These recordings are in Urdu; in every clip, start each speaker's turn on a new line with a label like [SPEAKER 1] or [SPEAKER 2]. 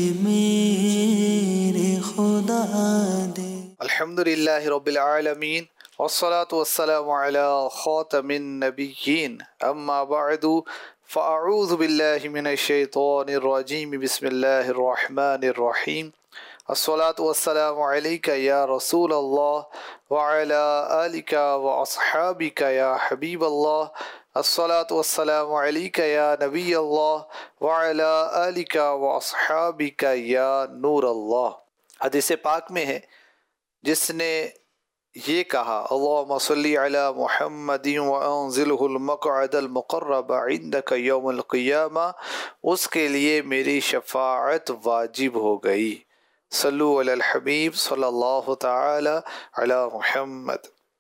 [SPEAKER 1] میرے خدا دے.
[SPEAKER 2] الحمدللہ رب العالمین والصلاة والسلام علی خاتم النبیین اما بعد فاعوذ باللہ من الشیطان الرجیم بسم اللہ الرحمن الرحیم. الصلاة والسلام علیک یا رسول اللہ وعلی آلک واصحابک یا حبیب اللہ. الصلاة والسلام علیک یا نبی اللہ وعلی آلک واصحابک یا نور اللہ. حدیث پاک میں ہے جس نے یہ کہا اللہم صلی علی محمد وانزلہ المقعد المقرب عندک یوم القیامہ، اس کے لیے میری شفاعت واجب ہو گئی. صلو علی الحبیب صلی اللہ تعالی علی محمد.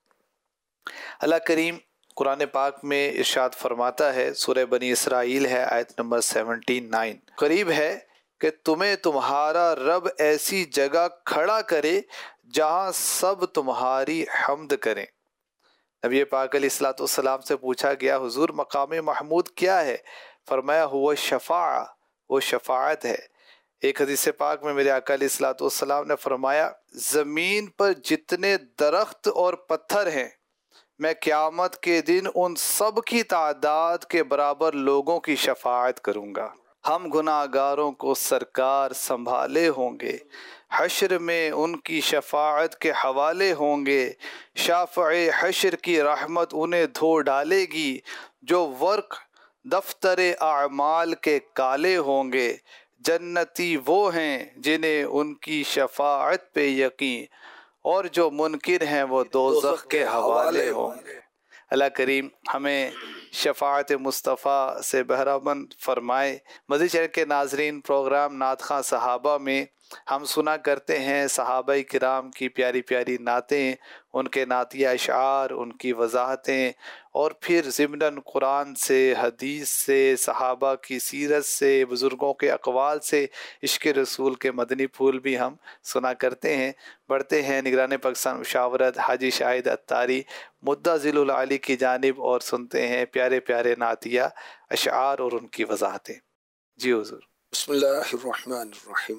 [SPEAKER 2] اللہ کریم قرآن پاک میں ارشاد فرماتا ہے، سورہ بنی اسرائیل ہے آیت نمبر 79، قریب ہے کہ تمہیں تمہارا رب ایسی جگہ کھڑا کرے جہاں سب تمہاری حمد کریں. نبی پاک علیہ الصلوۃ والسلام سے پوچھا گیا حضور مقام محمود کیا ہے؟ فرمایا ہوا شفاعہ، وہ شفاعت ہے. ایک حدیث پاک میں میرے آقا علیہ الصلوۃ والسلام نے فرمایا زمین پر جتنے درخت اور پتھر ہیں میں قیامت کے دن ان سب کی تعداد کے برابر لوگوں کی شفاعت کروں گا. ہم گناہ گاروں کو سرکار سنبھالے ہوں گے، حشر میں ان کی شفاعت کے حوالے ہوں گے. شافع حشر کی رحمت انہیں دھو ڈالے گی جو ورق دفتر اعمال کے کالے ہوں گے. جنتی وہ ہیں جنہیں ان کی شفاعت پہ یقین، اور جو منکر ہیں وہ دوزخ کے حوالے ہوں گے. اللہ کریم ہمیں شفاعت مصطفیٰ سے بہرہ مند فرمائے. مزید چینل کے ناظرین، پروگرام نعت خواں صحابہ میں ہم سنا کرتے ہیں صحابہ کرام کی پیاری پیاری نعتیں، ان کے نعتیہ اشعار، ان کی وضاحتیں، اور پھر ضمناً قرآن سے، حدیث سے، صحابہ کی سیرت سے، بزرگوں کے اقوال سے عشق رسول کے مدنی پھول بھی ہم سنا کرتے ہیں. بڑھتے ہیں نگران پاکستان مشاورت حاجی شاہد اتاری مدہ ذیل العالی کی جانب اور سنتے ہیں پیارے پیارے نعتیہ اشعار اور ان کی وضاحتیں. جی حضور.
[SPEAKER 3] بسم اللہ الرحمن الرحیم.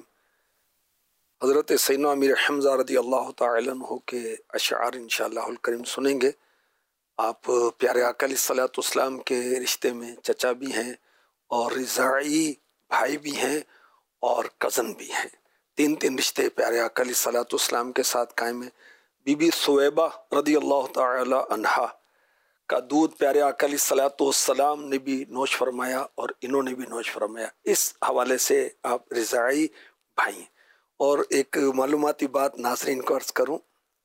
[SPEAKER 3] حضرت سیدنا امیر حمزہ رضی اللہ تعالی عنہ کے اشعار انشاءاللہ الکریم سنیں گے. آپ پیارے آقا علیہ الصلوۃ والسلام کے رشتے میں چچا بھی ہیں اور رضاعی بھائی بھی ہیں اور کزن بھی ہیں. تین رشتے پیارے آقا علیہ الصلوۃ والسلام کے ساتھ قائم ہیں. بی بی ثویبہ رضی اللہ تعالی عنہا کا دودھ پیارے آقا علیہ الصلوۃ والسلام نے بھی نوش فرمایا اور انہوں نے بھی نوش فرمایا. اس حوالے سے آپ رضاعی بھائی ہیں. اور ایک معلوماتی بات ناظرین کو عرض کروں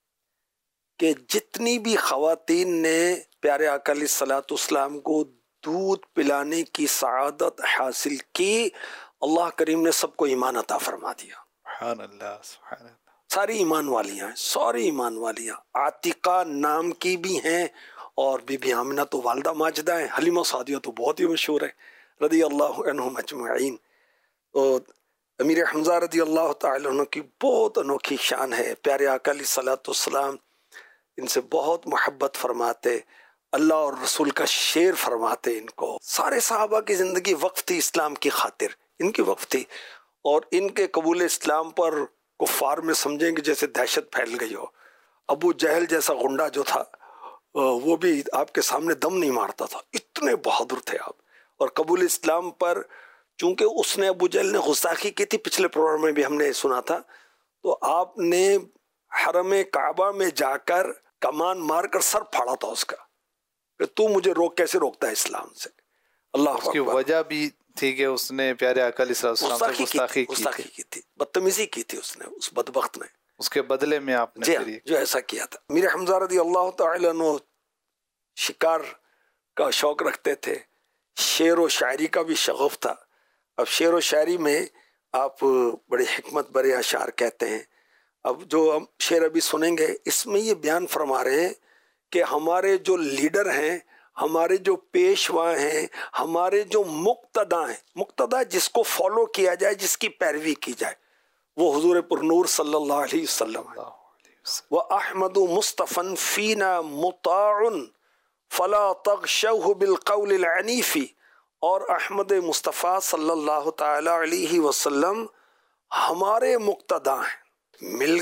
[SPEAKER 3] کہ جتنی بھی خواتین نے پیارے آقا علیہ الصلوۃ والسلام کو دودھ پلانے کی سعادت حاصل کی، اللہ کریم نے سب کو ایمان عطا فرما دیا.
[SPEAKER 2] سبحان اللہ سبحان اللہ.
[SPEAKER 3] ساری ایمان والیاں ہیں، ساری ایمان والیاں. عاتقہ نام کی بھی ہیں اور بی بی آمنہ تو والدہ ماجدہ ہیں. حلیمہ سعدیہ تو بہت ہی مشہور ہے رضی اللہ عنہم اجمعین. اور امیر حمزہ رضی اللہ تعالی عنہ کی بہت انوکھی شان ہے. پیارے آقا علیہ الصلوۃ والسلام ان سے بہت محبت فرماتے، اللہ اور رسول کا شعر فرماتے. ان کو سارے صحابہ کی زندگی وقف تھی اسلام کی خاطر، ان کی وقف تھی. اور ان کے قبول اسلام پر کفار میں سمجھیں گے جیسے دہشت پھیل گئی ہو. ابو جہل جیسا غنڈا جو تھا وہ بھی آپ کے سامنے دم نہیں مارتا تھا، اتنے بہادر تھے آپ. اور قبول اسلام پر چونکہ اس نے ابو جہل نے غستاخی کی تھی، پچھلے پروگرام میں بھی ہم نے سنا تھا، تو آپ نے حرم کعبہ میں جا کر کمان مار کر سر پھاڑا تھا اس کا کہ تو مجھے کیسے روکتا ہے اسلام سے. اللہ
[SPEAKER 2] اس کی وجہ بھی تھی کہ اس نے پیارے آقا علیہ السلام سے گستاخی
[SPEAKER 3] کی تھی، بدتمیزی کی تھی اس نے، اس بدبخت نے.
[SPEAKER 2] اس کے بدلے میں آپ نے
[SPEAKER 3] جو ایسا کیا تھا. امیر حمزہ رضی اللہ تعالی عنہ شکار کا شوق رکھتے تھے، شعر و شاعری کا بھی شغف تھا. اب شعر و شاعری میں آپ بڑی حکمت برے اشعار کہتے ہیں. اب جو ہم شعر ابھی سنیں گے اس میں یہ بیان فرما رہے ہیں کہ ہمارے جو لیڈر ہیں، ہمارے جو پیشوا ہیں، ہمارے جو مقتدا ہیں، مقتدا جس کو فالو کیا جائے، جس کی پیروی کی جائے، وہ حضور پرنور صلی اللہ علیہ وسلم ہے. وَأَحْمَدُ مُصْطَفًا فِينَا مُطَاعٌ فَلَا تَغْشَوْهُ بِالْقَوْلِ الْعَنِيفِ. اور احمد مصطفیٰ صلی اللہ تعالی علیہ وسلم ہمارے مقتدا ہیں. مل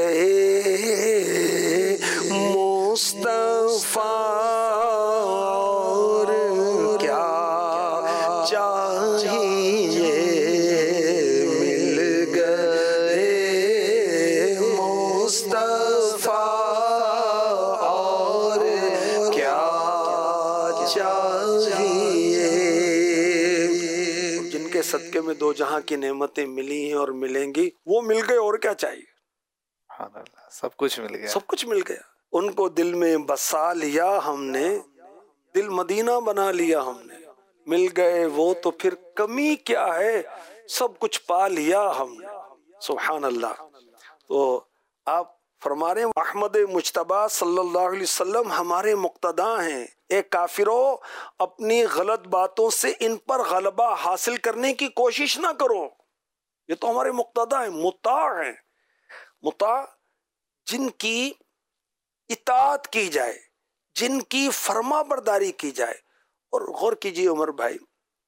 [SPEAKER 3] گئے مصطفیٰ اور کیا چاہیے. مل گئے مصطفیٰ اور کیا چاہیے. جن کے صدقے میں دو جہاں کی نعمتیں ملی ہیں اور ملیں گی، وہ مل گئے اور کیا چاہیے.
[SPEAKER 2] سب کچھ مل گیا،
[SPEAKER 3] سب کچھ مل گیا. ان کو دل میں بسا لیا ہم نے، دل مدینہ بنا لیا ہم نے. مل گئے وہ تو پھر کمی کیا ہے، سب کچھ پا لیا ہم نے. سبحان اللہ. تو آپ فرما رہے ہیں احمد مجتبیٰ صلی اللہ علیہ وسلم ہمارے مقتدا ہیں. اے کافرو، اپنی غلط باتوں سے ان پر غلبہ حاصل کرنے کی کوشش نہ کرو. یہ تو ہمارے مقتدا ہیں، مطاع ہیں. مطاع جن کی اطاعت کی جائے، جن کی فرما برداری کی جائے. اور غور کیجئے عمر بھائی،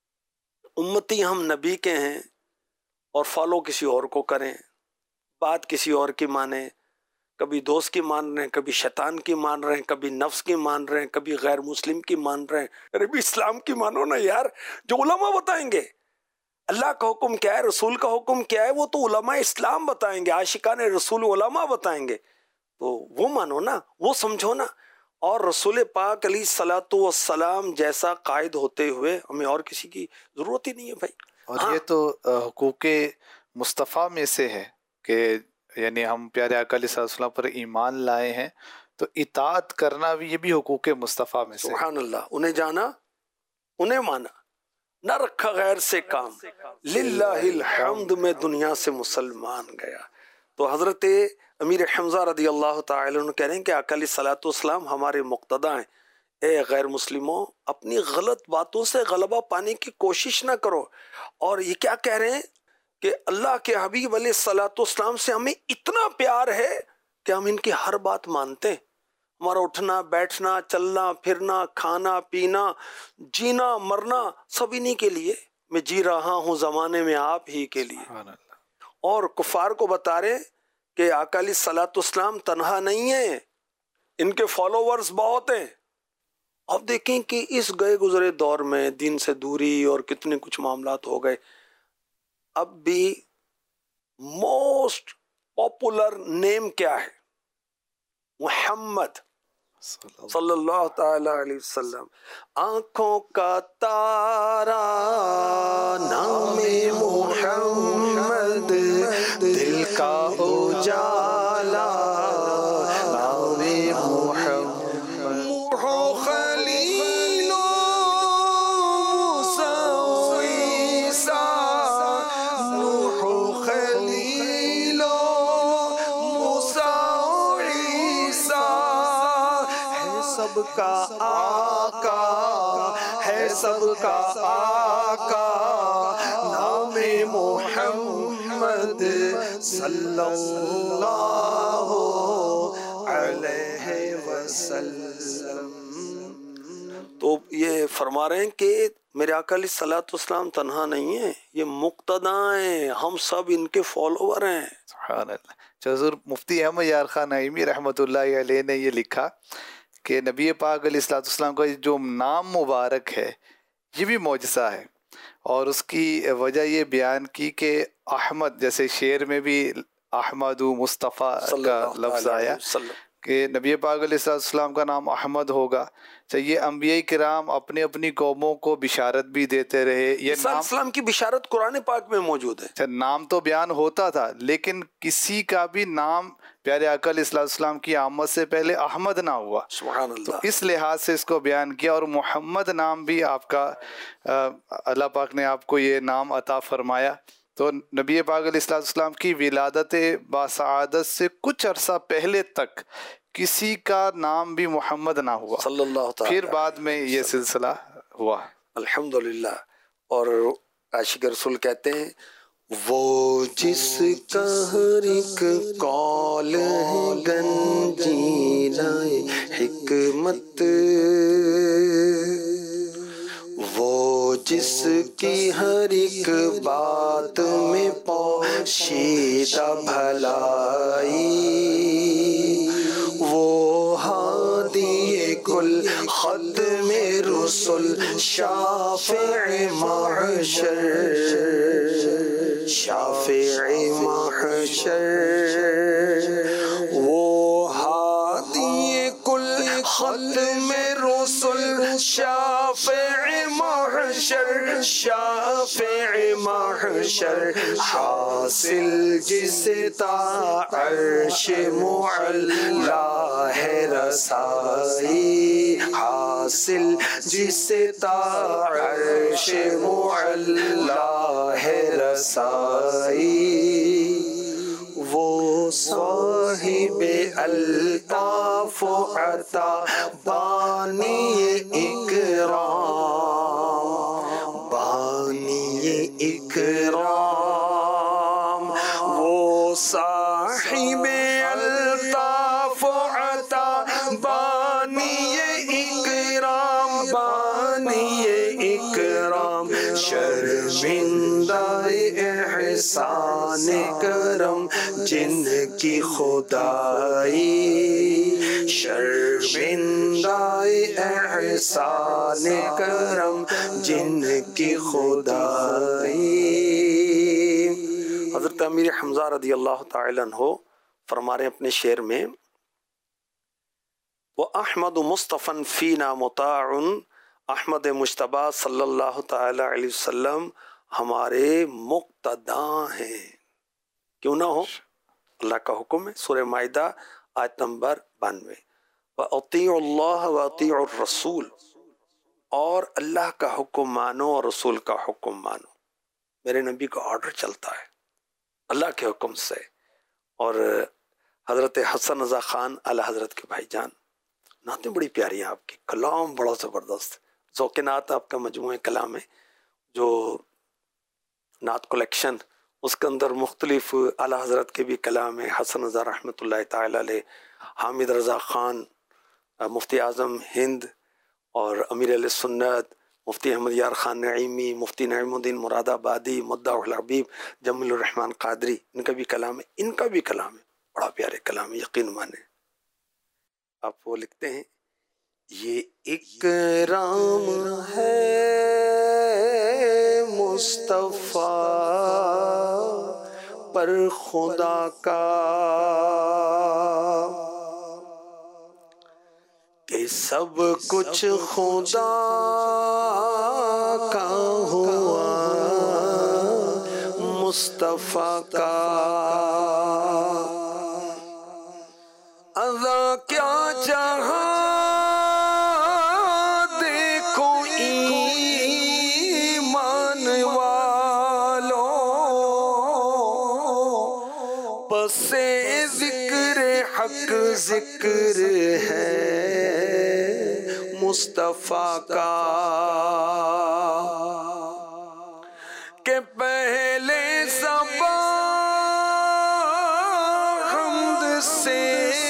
[SPEAKER 3] امتی ہم نبی کے ہیں اور فالو کسی اور کو کریں، بات کسی اور کی مانیں. کبھی دوست کی مان رہے ہیں، کبھی شیطان کی مان رہے ہیں، کبھی نفس کی مان رہے ہیں، کبھی غیر مسلم کی مان رہے ہیں. ارے بھی اسلام کی مانو نا یار، جو علماء بتائیں گے. اللہ کا حکم کیا ہے، رسول کا حکم کیا ہے، وہ تو علماء اسلام بتائیں گے، عاشقان رسول علماء بتائیں گے. تو وہ مانو نا، وہ سمجھو نا. اور رسول پاک علیہ الصلوۃ والسلام جیسا قائد ہوتے ہوئے ہمیں اور کسی کی ضرورت ہی نہیں ہے بھائی.
[SPEAKER 2] اور یہ تو حقوق مصطفیٰ میں سے ہے کہ یعنی ہم پیارے آقا علیہ السلام پر ایمان لائے ہیں، تو اطاعت کرنا بھی یہ بھی حقوق مصطفیٰ میں سے.
[SPEAKER 3] سبحان اللہ. انہیں جانا، انہیں مانا، نہ رکھا غیر سے کام. للہ الحمد میں دنیا سے مسلمان گیا. تو حضرت امیر حمزہ رضی اللہ تعالی عنہ کہہ رہے ہیں کہ آقا علیہ الصلوۃ والسلام ہمارے مقتدا ہیں. اے غیر مسلموں، اپنی غلط باتوں سے غلبہ پانے کی کوشش نہ کرو. اور یہ کیا کہہ رہے ہیں کہ اللہ کے حبیب علیہ الصلوۃ والسلام سے ہمیں اتنا پیار ہے کہ ہم ان کی ہر بات مانتے ہیں. ہمارا اٹھنا بیٹھنا، چلنا پھرنا، کھانا پینا، جینا مرنا سب انہی کے لیے. میں جی رہا ہوں زمانے میں آپ ہی کے لیے. اور کفار کو بتا رہے کہ آقا علیہ الصلوۃ والسلام تنہا نہیں ہیں، ان کے فالوورز بہت ہیں. اب دیکھیں کہ اس گئے گزرے دور میں دین سے دوری اور کتنے کچھ معاملات ہو گئے، اب بھی موسٹ پاپولر نیم کیا ہے؟ محمد صلی اللہ تعالی علیہ وسلم. آنکھوں کا تارا نام محمد، دل کا اجالا نام محمد. خلیل موسیٰ عیسیٰ، نوح خلیل موسیٰ عیسیٰ، ہے سب کا آقا، ہے سب کا آقا نام محمد صلی اللہ علیہ وسلم. تو یہ فرما رہے ہیں کہ میرے آقا علیہ الصلوۃ والسلام تنہا نہیں ہیں، یہ مقتدا ہیں، ہم سب ان کے فالوور ہیں.
[SPEAKER 2] سبحان اللہ. حضور مفتی احمد یار خان نعیمی رحمۃ اللہ علیہ نے یہ لکھا کہ نبی پاک علیہ الصلوۃ والسلام کا جو نام مبارک ہے یہ بھی معجزہ ہے. اور اس کی وجہ یہ بیان کی کہ احمد، جیسے شعر میں بھی احمد مصطفیٰ کا لفظ آیا کہ نبی پاک علیہ السلام کا نام احمد ہوگا. چاہیے انبیاء کرام اپنی اپنی قوموں کو بشارت بھی دیتے رہے. یہ نام
[SPEAKER 3] اسلام کی بشارت قرآن پاک میں موجود ہے.
[SPEAKER 2] نام تو بیان ہوتا تھا، لیکن کسی کا بھی نام پیارے آقا علیہ السلام کی آمد سے پہلے احمد نہ ہوا.
[SPEAKER 3] سبحان اللہ.
[SPEAKER 2] تو اس لحاظ سے اس کو بیان کیا. اور محمد نام بھی آپ کا اللہ پاک نے آپ کو یہ نام عطا فرمایا. تو نبی پاک علیہ السلام کی ولادت باسعادت سے کچھ عرصہ پہلے تک کسی کا نام بھی محمد نہ ہوا،
[SPEAKER 3] صلی اللہ تعالی.
[SPEAKER 2] پھر بعد میں یہ سلسلہ ہوا.
[SPEAKER 3] الحمدللہ. اور عاشق رسول کہتے ہیں وہ جس کا ہر ایک قول ہے گنجینہ حکمت، وہ جس کی ہر ایک بات میں بخشیدہ بھلائی، وہ ہادی کل ختم رسل شافع محشر، شافع محشر، وہ ہادی کل ختم رسل شافع محشر، شافع محشر، حاصل جس تا عرش معلا ہے رسائی، حاصل جس تا عرش معلا ہے رسائی، وہ صاحب الطاف و عطا بانی اکرام، بانی اکرام، وہ صاحب الطاف و عطا بانی اکرام، بانی اکرام، شرمندہ احسان کرم جن کی خدائی، شرمندہ احسان کرم جن کی خدائی۔ حضرت امیر حمزہ رضی اللہ تعالیٰ عنہ فرما رہے ہیں اپنے شعر میں، وَأَحْمَدُ مُصْطَفًا فِينَا مُطَاعٌ، احمد مجتبیٰ صلی اللہ تعالیٰ علیہ وسلم ہمارے مقتدیٰ ہیں، کیوں نہ ہو، اللہ کا حکم ہے۔ سورہ مائدہ آیت نمبر 92، وَأَطِيعُوا اللَّهَ وَأَطِيعُوا الرَّسُولَ، اور اللہ کا حکم مانو اور رسول کا حکم مانو۔ میرے نبی کا آرڈر چلتا ہے اللہ کے حکم سے۔ اور حضرت حسن رضا خان اعلیٰ حضرت کے بھائی جان، نعتیں بڑی پیاری ہیں آپ کی، کلام بڑا زبردست، ذوق نعت آپ کا مجموعہ کلام ہے جو نعت کلیکشن، اس کے اندر مختلف اعلیٰ حضرت کے بھی کلام ہیں، حسن رضا رحمۃ اللہ تعالیٰ علیہ، حامد رضا خان مفتی اعظم ہند، اور امیر علیہ سنت مفتی احمد یار خان نعیمی، مفتی نعیم الدین مراد آبادی، مدعا الحبیب جمیل الرحمن قادری، ان کا بھی کلام ہے، ان کا بھی کلام ہے، بڑا پیارے کلام ہے، یقین مانے۔ آپ وہ لکھتے ہیں، یہ اکرام ہے مصطفیٰ پر خدا کا کہ سب کچھ خدا کا ہوا مصطفیٰ کا، اذا کیا چاہا دیکھو ایمان والوں، پس ذکر حق ذکر ہے مصطفیٰ کا، کہ پہلے زبان حمد سے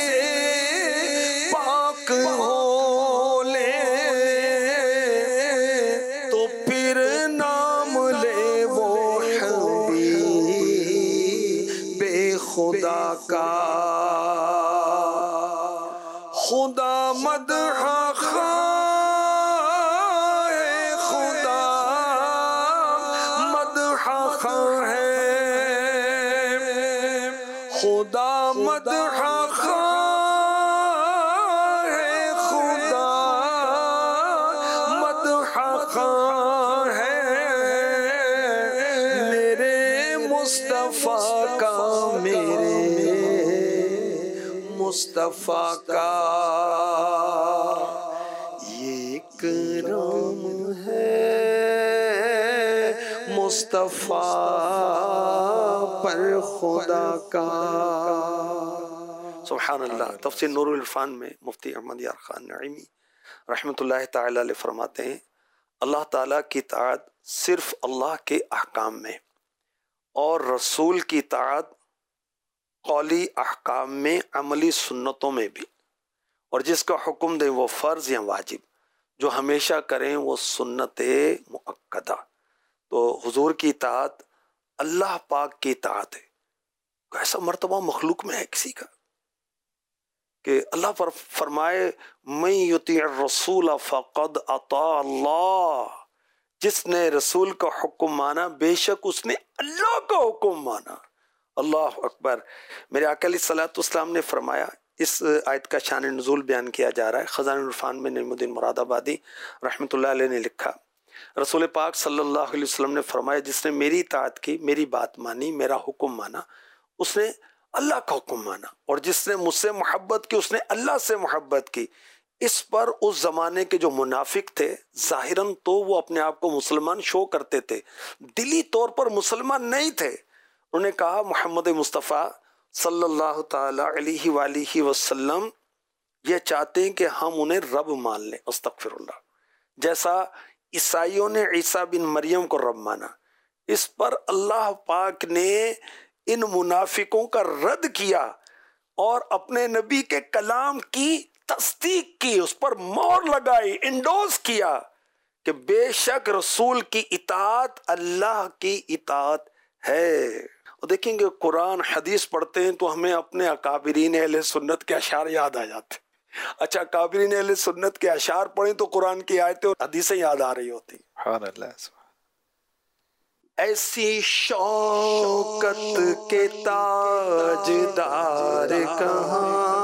[SPEAKER 3] پاک ہو لے تو پھر نام لے وہ حبیب خدا کا، خدا مدح خواہ ہے، خدا مدح خواہ ہے، خدا مدح خواہ ہے، خدا مدح خواہ ہے، میرے مصطفیٰ کا، میرے مصطفیٰ کا یہ کرم ہے مصطفیٰ پر خدا کا۔ سبحان اللہ۔ تفسیر نور العرفان میں مفتی احمد یار خان نعیمی رحمۃ اللہ تعالیٰ علیہ فرماتے ہیں، اللہ تعالیٰ کی اطاعت صرف اللہ کے احکام میں اور رسول کی اطاعت قولی احکام میں، عملی سنتوں میں بھی، اور جس کا حکم دیں وہ فرض یا واجب، جو ہمیشہ کریں وہ سنت مؤکدہ۔ تو حضور کی اطاعت اللہ پاک کی اطاعت ہے. ایسا مرتبہ مخلوق میں ہے کسی کا کہ اللہ پر فرمائے من یطیع الرسول فقد اطاع اللہ، جس نے رسول کا حکم مانا بے شک اس نے اللہ کا حکم مانا. اللہ اکبر. میرے آقا علیہ الصلوۃ والسلام نے فرمایا، اس آیت کا شان نزول بیان کیا جا رہا ہے. خزانہ العرفان میں نعیم الدین مراد آبادی رحمۃ اللہ علیہ نے لکھا، رسول پاک صلی اللہ علیہ وسلم نے فرمایا جس نے میری اطاعت کی، میری بات مانی، میرا حکم مانا، اس نے اللہ کا حکم مانا، اور جس نے مجھ سے محبت کی اس نے اللہ سے محبت کی. اس پر اس زمانے کے جو منافق تھے ظاہراً تو وہ اپنے آپ کو مسلمان شو کرتے تھے، دلی طور پر مسلمان نہیں تھے. انہوں نے کہا محمد مصطفیٰ صلی اللہ تعالی علیہ وآلہ وسلم یہ چاہتے ہیں کہ ہم انہیں رب مان لیں، استغفر اللہ، جیسا عیسائیوں نے عیسیٰ بن مریم کو رب مانا. اس پر اللہ پاک نے ان منافقوں کا رد کیا اور اپنے نبی کے کلام کی تصدیق کی، اس پر مہر لگائی، انڈوز کیا کہ بے شک رسول کی اطاعت اللہ کی اطاعت ہے. اور دیکھیں گے قرآن حدیث پڑھتے ہیں تو ہمیں اپنے اکابرین اہل سنت کے اشعار یاد آ جاتے. اچھا اکابرین اہل سنت کے اشعار پڑھیں تو قرآن کی آیتیں اور حدیثیں یاد آ رہی ہوتی.
[SPEAKER 2] سبحان اللہ.
[SPEAKER 3] ایسی شوکت کے تاجدار کہاں،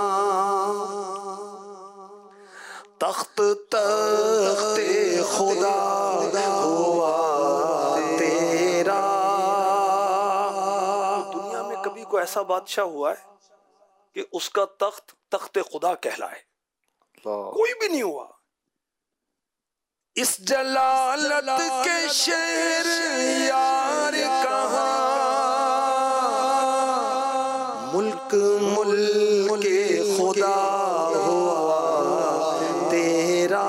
[SPEAKER 3] تخت تخت خدا ہوا تیرا. دنیا میں کبھی کوئی ایسا بادشاہ ہوا ہے کہ اس کا تخت تخت خدا کہلائے؟ کوئی بھی نہیں ہوا. اس جلالت کے شیر یار کہاں، ملک ملک خدا ہوا تیرا.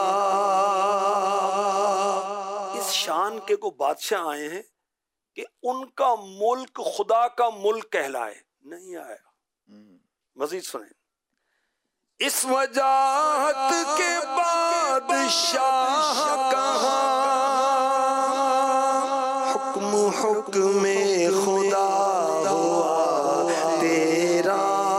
[SPEAKER 3] اس شان کے کو بادشاہ آئے ہیں کہ ان کا ملک خدا کا ملک کہلائے، نہیں آیا. مزید سنیں. اس وجاہت کے بادشاہ کہاں، حکم حکم خدا ہوا تیرا.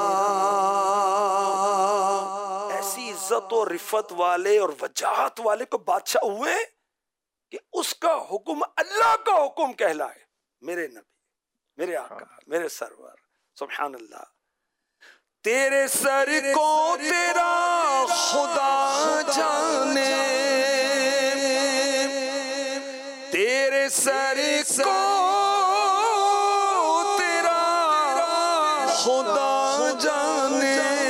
[SPEAKER 3] ایسی عزت و رفت والے اور وجاہت والے کو بادشاہ ہوئے کہ اس کا حکم اللہ کا حکم کہلائے. میرے نبی، میرے آقا، میرے سرور، سبحان اللہ. تیرے سر کو تیرا خدا جانے، تیرے سر کو تیرا خدا جانے.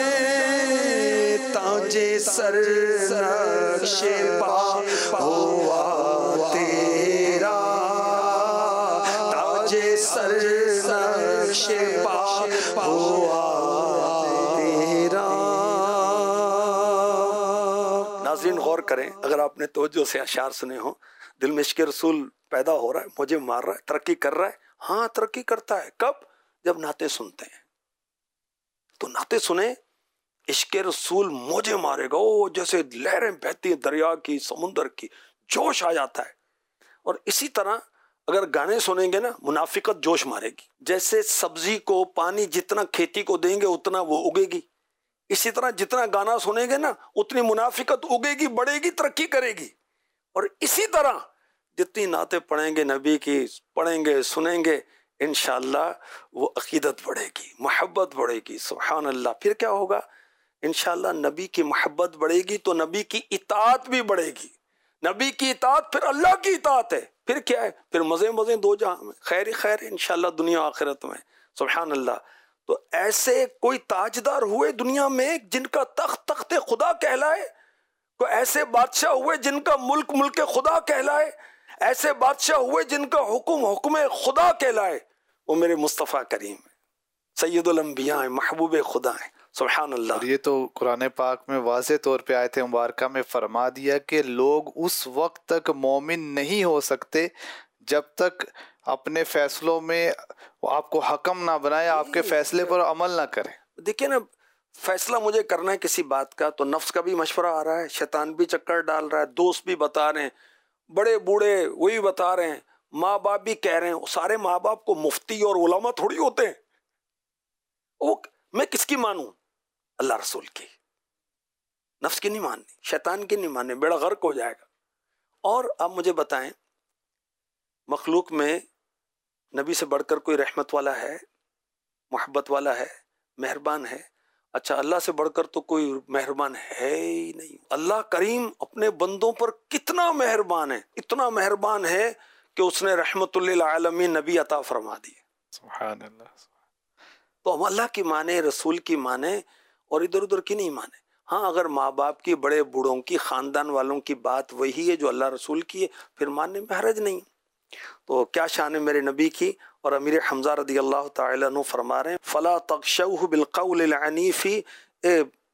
[SPEAKER 3] تاج سر نقش پا ہوا تیرا، تاج سر نقش پا ہوا. ناظرین غور کریں، اگر آپ نے توجہ سے اشعار سنے ہوں، دل میں عشق رسول پیدا ہو رہا ہے، مجھے مار رہا ہے، ترقی کر رہا ہے. ہاں ترقی کرتا ہے. کب؟ جب نعتیں سنتے ہیں. تو نعتیں سنیں، عشق رسول موجے مارے گا، وہ جیسے لہریں بہتی ہیں دریا کی، سمندر کی، جوش آ جاتا ہے. اور اسی طرح اگر گانے سنیں گے نا، منافقت جوش مارے گی. جیسے سبزی کو پانی جتنا کھیتی کو دیں گے اتنا وہ اگے گی، اسی طرح جتنا گانا سنیں گے نا اتنی منافقت اگے گی، بڑھے گی، ترقی کرے گی. اور اسی طرح جتنی نعتیں پڑھیں گے نبی کی، پڑھیں گے، سنیں گے، انشاءاللہ وہ عقیدت بڑھے گی، محبت بڑھے گی. سبحان اللہ. پھر کیا ہوگا؟ انشاءاللہ نبی کی محبت بڑھے گی تو نبی کی اطاعت بھی بڑھے گی. نبی کی اطاعت پھر اللہ کی اطاعت ہے. پھر کیا ہے؟ پھر مزے مزے دو جہاں میں، خیر خیر انشاءاللہ دنیا آخرت میں. سبحان اللہ. تو ایسے کوئی تاجدار ہوئے دنیا میں جن کا تخت تخت خدا کہلائے، کوئی ایسے بادشاہ ہوئے جن کا ملک ملک خدا کہلائے، ایسے بادشاہ ہوئے جن کا حکم حکم خدا کہلائے. وہ میرے مصطفیٰ کریم ہیں، سید الانبیاء ہیں، محبوب خدا ہیں. سبحان اللہ.
[SPEAKER 2] اور یہ تو قرآن پاک میں واضح طور پہ آیت مبارکہ میں فرما دیا کہ لوگ اس وقت تک مومن نہیں ہو سکتے جب تک اپنے فیصلوں میں آپ کو حکم نہ بنائے، آپ کے فیصلے پر عمل نہ کرے.
[SPEAKER 3] دیکھیں نا، فیصلہ مجھے کرنا ہے کسی بات کا تو نفس کا بھی مشورہ آ رہا ہے، شیطان بھی چکر ڈال رہا ہے، دوست بھی بتا رہے ہیں، بڑے بوڑھے وہی بتا رہے ہیں، ماں باپ بھی کہہ رہے ہیں، سارے ماں باپ کو مفتی اور علماء تھوڑی ہوتے ہیں، وہ میں کس کی مانوں؟ اللہ رسول کی، نفس کی نہیں ماننی، شیطان کی نہیں ماننی، بیڑا غرق ہو جائے گا۔ اور اب مجھے بتائیں، مخلوق میں نبی سے بڑھ کر کوئی رحمت والا ہے، محبت والا ہے، مہربان ہے؟ اچھا، اللہ سے بڑھ کر تو کوئی مہربان ہے ہی نہیں۔ اللہ کریم اپنے بندوں پر کتنا مہربان ہے، اتنا مہربان ہے کہ اس نے رحمت للعالمین نبی عطا فرما دی۔
[SPEAKER 2] سبحان اللہ۔
[SPEAKER 3] تو ہم اللہ کی مانے، رسول کی مانے، اور ادھر ادھر کی نہیں مانے۔ ہاں، اگر ماں باپ کی، بڑے بوڑھوں کی، خاندان والوں کی بات وہی ہے جو اللہ رسول کی ہے، پھر ماننے میں حرج نہیں۔ تو کیا شان ہے میرے نبی کی۔ اور امیر حمزہ رضی اللہ تعالیٰ عنہ فرما رہے ہیں، فلا تغشوہ بالقول العنیف، اے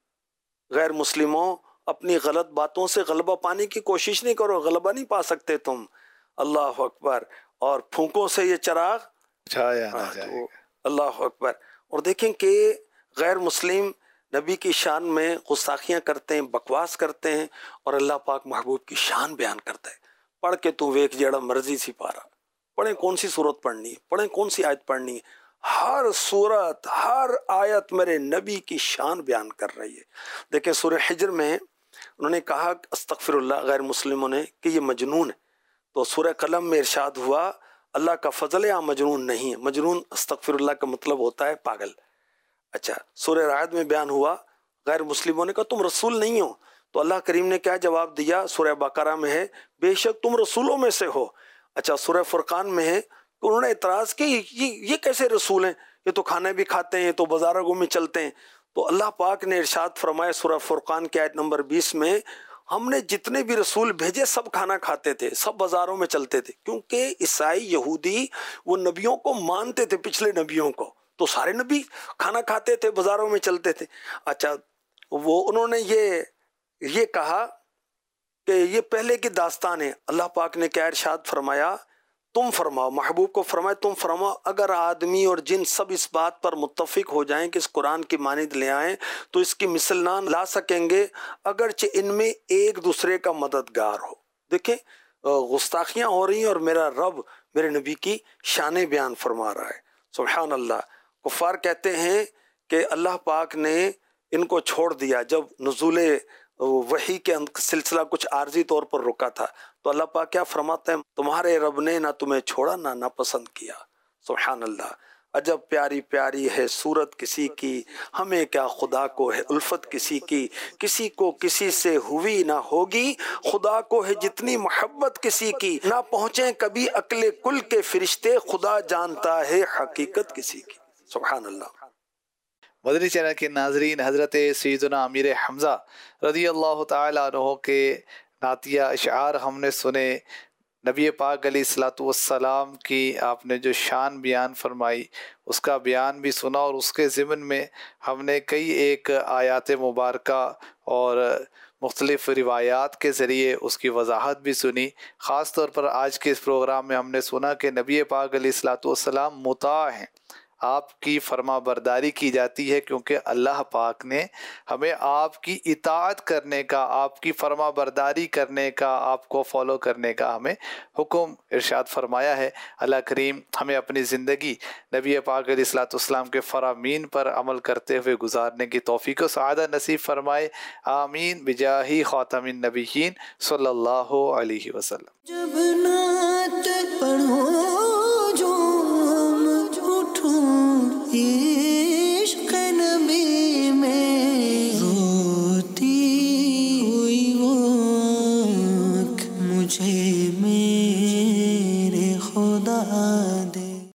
[SPEAKER 3] غیر مسلموں اپنی غلط باتوں سے غلبہ پانے کی کوشش نہیں کرو، غلبہ نہیں پا سکتے تم۔ اللہ اکبر۔ اور پھونکوں سے یہ چراغ
[SPEAKER 2] جھایا نہ جائے
[SPEAKER 3] تو
[SPEAKER 2] گا۔
[SPEAKER 3] اللہ اکبر۔ اور دیکھیں کہ غیر مسلم نبی کی شان میں گستاخیاں کرتے ہیں، بکواس کرتے ہیں، اور اللہ پاک محبوب کی شان بیان کرتا ہے۔ پڑھ کے تو ویک جیڑا مرضی سی پارا، پڑھیں کون سی صورت پڑھنی ہے، پڑھیں کون سی آیت پڑھنی ہے، ہر صورت، ہر آیت میرے نبی کی شان بیان کر رہی ہے۔ دیکھیں سورہ حجر میں انہوں نے کہا استغفر اللہ، غیر مسلموں نے، کہ یہ مجنون ہے۔ تو سورہ قلم میں ارشاد ہوا اللہ کا فضل ہے، مجنون نہیں ہے۔ مجنون استغفر اللہ کا مطلب ہوتا ہے پاگل۔ اچھا، سورہ رعد میں بیان ہوا غیر مسلموں نے کہا تم رسول نہیں ہو، تو اللہ کریم نے کیا جواب دیا؟ سورہ بقرہ میں ہے بے شک تم رسولوں میں سے ہو۔ اچھا، سورہ فرقان میں ہے کہ انہوں نے اعتراض کیا یہ کیسے رسول ہیں، یہ تو کھانے بھی کھاتے ہیں، یہ تو بازاروں میں چلتے ہیں۔ تو اللہ پاک نے ارشاد فرمایا سورہ فرقان کی آیت نمبر 20 میں، ہم نے جتنے بھی رسول بھیجے سب کھانا کھاتے تھے، سب بازاروں میں چلتے تھے، کیونکہ عیسائی یہودی وہ نبیوں کو مانتے تھے، پچھلے نبیوں کو، تو سارے نبی کھانا کھاتے تھے، بازاروں میں چلتے تھے۔ اچھا، وہ انہوں نے یہ کہا کہ یہ پہلے کی داستان ہے۔ اللہ پاک نے کیا ارشاد فرمایا؟ تم فرماؤ، محبوب کو فرمائے تم فرماؤ، اگر آدمی اور جن سب اس بات پر متفق ہو جائیں کہ اس قرآن کی مانند لے آئیں تو اس کی مثل نہ لا سکیں گے، اگرچہ ان میں ایک دوسرے کا مددگار ہو۔ دیکھیں گستاخیاں ہو رہی ہیں اور میرا رب میرے نبی کی شانیں بیان فرما رہا ہے۔ سبحان اللہ۔ کفار کہتے ہیں کہ اللہ پاک نے ان کو چھوڑ دیا جب نزول وحی کے سلسلہ کچھ عارضی طور پر رکا تھا، تو اللہ پاک کیا فرماتے ہیں؟ تمہارے رب نے نہ تمہیں چھوڑا نہ ناپسند کیا۔ سبحان اللہ۔ عجب پیاری پیاری ہے صورت کسی کی، ہمیں کیا خدا کو ہے الفت کسی کی، کسی کو کسی سے ہوئی نہ ہوگی، خدا کو ہے جتنی محبت کسی کی، نہ پہنچیں کبھی عقل کل کے فرشتے، خدا جانتا ہے حقیقت کسی کی۔ سبحان اللہ۔
[SPEAKER 2] مدنی چینل کے ناظرین، حضرت سیدنا امیر حمزہ رضی اللہ تعالیٰ عنہ کے نعتیہ اشعار ہم نے سنے۔ نبی پاک علیہ الصلوۃ والسلام کی آپ نے جو شان بیان فرمائی اس کا بیان بھی سنا، اور اس کے ضمن میں ہم نے کئی ایک آیات مبارکہ اور مختلف روایات کے ذریعے اس کی وضاحت بھی سنی۔ خاص طور پر آج کے اس پروگرام میں ہم نے سنا کہ نبی پاک علیہ الصلوۃ والسلام مطاع ہیں، آپ کی فرما برداری کی جاتی ہے، کیونکہ اللہ پاک نے ہمیں آپ کی اطاعت کرنے کا، آپ کی فرما برداری کرنے کا، آپ کو فالو کرنے کا ہمیں حکم ارشاد فرمایا ہے۔ اللہ کریم ہمیں اپنی زندگی نبی پاک علیہ الصلوۃ والسلام کے فرامین پر عمل کرتے ہوئے گزارنے کی توفیق و سعادت نصیب فرمائے، آمین بجاہ خاتم النبیین صلی اللہ علیہ وسلم۔
[SPEAKER 1] جب نعت پڑھو